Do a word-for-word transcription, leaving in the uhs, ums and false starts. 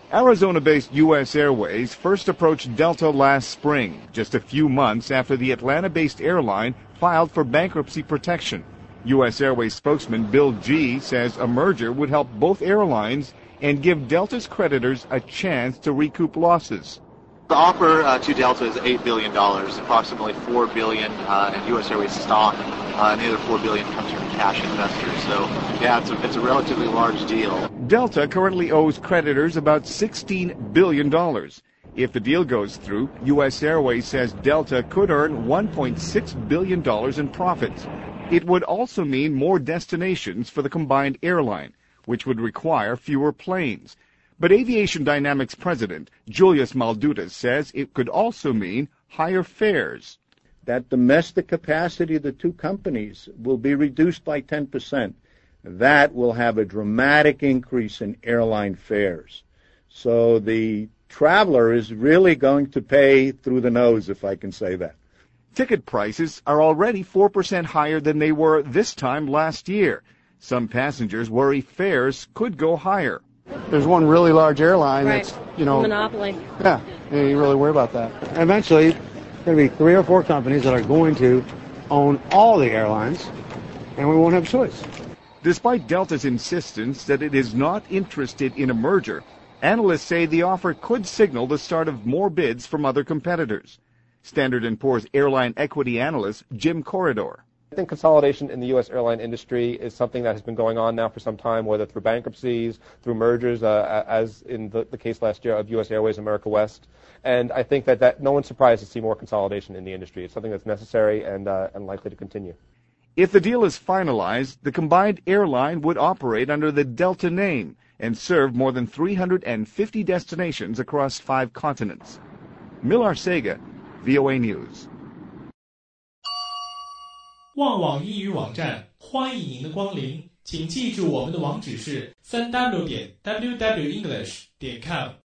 Arizona-based U S Airways first approached Delta last spring, just a few months after the Atlanta-based airline filed for bankruptcy protection. U S Airways spokesman Bill Gee says a merger would help both airlines and give Delta's creditors a chance to recoup losses. The offer uh, to Delta is eight billion dollars, approximately four billion dollars uh, in U S Airways stock, uh, and the other four billion dollars comes from cash investors. So, yeah, it's a, it's a relatively large deal. Delta currently owes creditors about sixteen billion dollars. If the deal goes through, U S Airways says Delta could earn one point six billion dollars in profits. It would also mean more destinations for the combined airline, which would require fewer planes. But Aviation Dynamics president Julius Maldutas says it could also mean higher fares. That domestic capacity of the two companies will be reduced by ten percent. That will have a dramatic increase in airline fares. So the traveler is really going to pay through the nose, if I can say that. Ticket prices are already four percent higher than they were this time last year. Some passengers worry fares could go higher. There's one really large airline right. that's, you know... Monopoly. Yeah, you really worry about that. Eventually, there's going to be three or four companies that are going to own all the airlines, and we won't have a choice. Despite Delta's insistence that it is not interested in a merger, analysts say the offer could signal the start of more bids from other competitors. Standard and Poor's airline equity analyst Jim Corridor. I think consolidation in the U S airline industry is something that has been going on now for some time, whether through bankruptcies, through mergers, uh, as in the, the case last year of U S Airways, America West. And I think that, that no one's surprised to see more consolidation in the industry. It's something that's necessary and, uh, and likely to continue. If the deal is finalized, the combined airline would operate under the Delta name and serve more than three hundred fifty destinations across five continents. Millar Sega, V O A News. 旺网英语网站，欢迎您的光临，请记住我们的网址是 三 w 点 w w english 点 com。